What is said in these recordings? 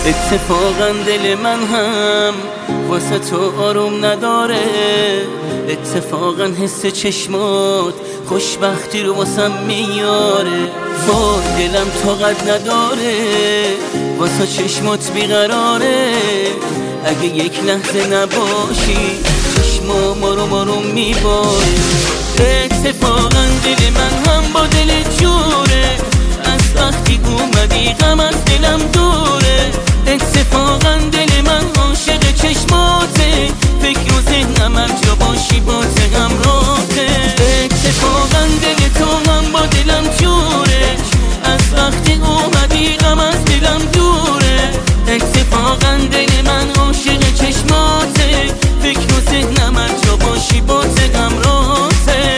اتفاقا دل من هم واسه تو آروم نداره، اتفاقا حس چشمات خوشبختی رو واسم میاره. وای دلم طاقت نداره واسه چشمات بیقراره، اگه یک لحظه نباشی چشمام آروم میباره. اتفاقا دل من هم با دل جوره، از وقتی اومدی غم از دلم دوره. اتفاقا دل من عاشق چشماته، فکر و ذهنم هر جا باشی باز همراهته. اتفاقا دل تو هم با دلم جوره، از وقتی اومدی غم از دلم دوره. اتفاقا دل من عاشق چشماته، فکر و ذهنم هر جا باشی باز همراهته.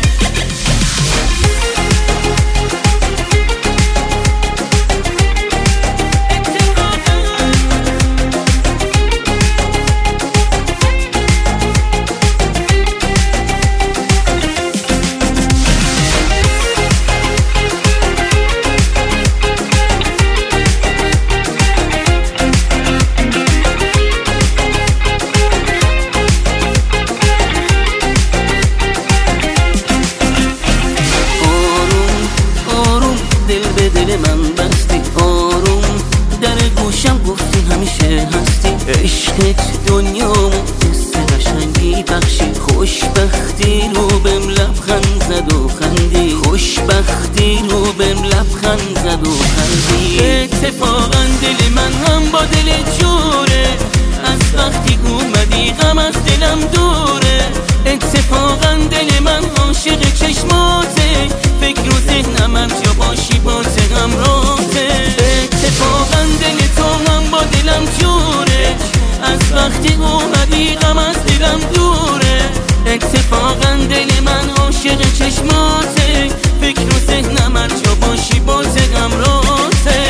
دل من بستی آروم، در گوشم گفتی همیشه هستی. عشقت دنیامو حس قشنگی بخشی، خوشبختی رو بهم لبخند زد و خندی، خوشبختی رو بهم لبخند زد و خندی. اتفاقا دل من هم با دل جوره، از وقتی اومدی غم از دلم دوره. اتفاقا دل من عاشق چشماته، فکر و ذهنم هر جا باشی باز همراهته. اتفاقا دل تو هم با دلم جوره، از وقتی اومدی غم از دلم دوره. اتفاقا دل من عاشق چشماته، فکر و ذهنم هر جا باشی باز همراهته.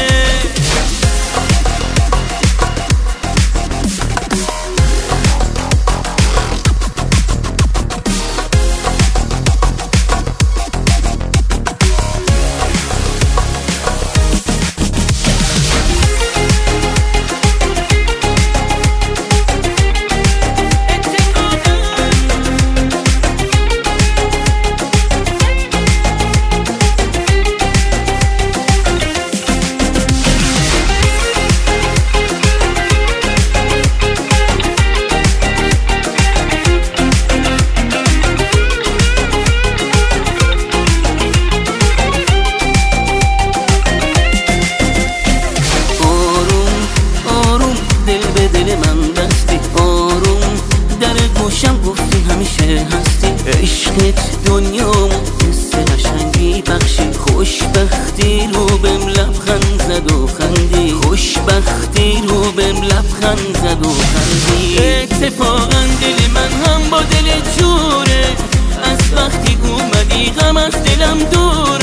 گفتی همیشه هستی. عشقت دنیامو حس قشنگی بخشی، خوشبختی رو بهم لبخند زد و خندی، خوشبختی رو بهم لبخند زد و خندی. اتفاقا دل من هم با دل جوره، از وقتی اومدی غم از دلم دوره.